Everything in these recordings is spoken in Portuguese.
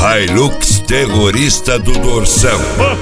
Hilux terrorista do Dorsão.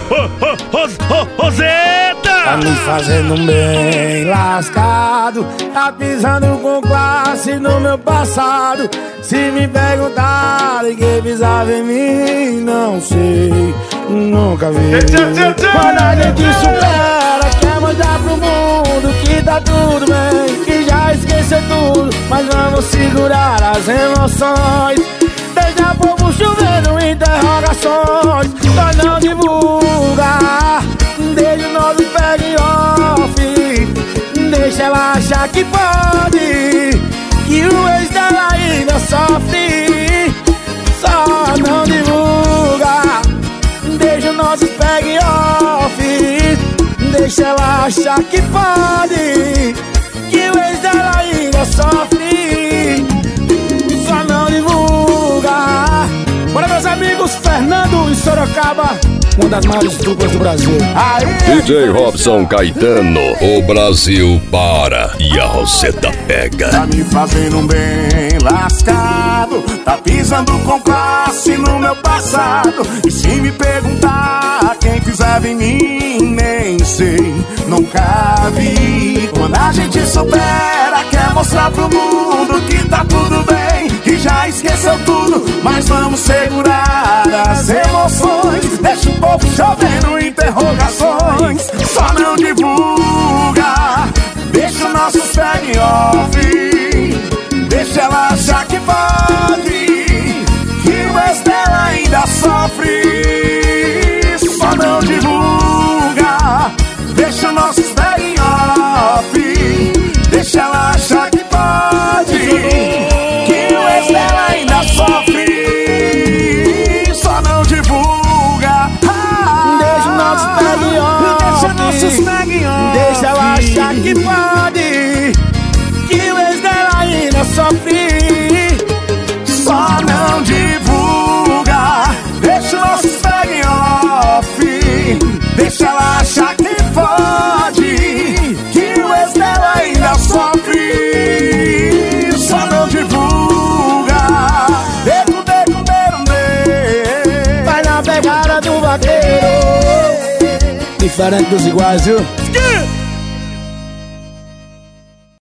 Roseta! Tá me fazendo bem lascado, tá pisando com classe no meu passado. Se me perguntarem quem pisava em mim, não sei, nunca vi. Quando a gente supera, quer mostrar pro mundo que tá tudo bem, que já esqueceu tudo, mas vamos segurar as emoções. Deixa o povo chovendo interrogações, nós não divulga. Deixa o nosso peg off, deixa ela achar que pode, que o ex dela ainda sofre. Só não divulga. Deixa o nosso peg off, deixa ela achar que pode, que o ex dela ainda sofre. Só não divulga. Bora, meus amigos, Fernando e Sorocaba, uma das maiores duplas do Brasil. Aê! DJ Robson Caetano, o Brasil para e a Roseta pega. Tá me fazendo bem lascado, tá pisando com classe no meu passado. E se me perguntar quem pisava em mim, nem sei, nunca vi. Quando a gente supera, quer mostrar pro mundo que tá tudo bem, que já esqueceu tudo, mas vamos segurar as emoções. Deixa o povo chovendo interrogações, só não divulga. Deixa o nosso peg off, deixa ela achar que pode, que o ex dela ainda sofre. Só não divulga. Deixa o nosso peg off, deixa ela achar que pode, que o ex dela ainda sofre. Só não divulga. Deixa o nosso peg off, deixa nossos peg off, deixa ela achar que pode, que o ex dela ainda sofre. Só não divulga. Deixa o nosso peg off, deixa ela achar que pode, que o ex dela ainda sofre. Só não divulga. Vai na pegada do vaqueiro, diferente dos iguais, viu?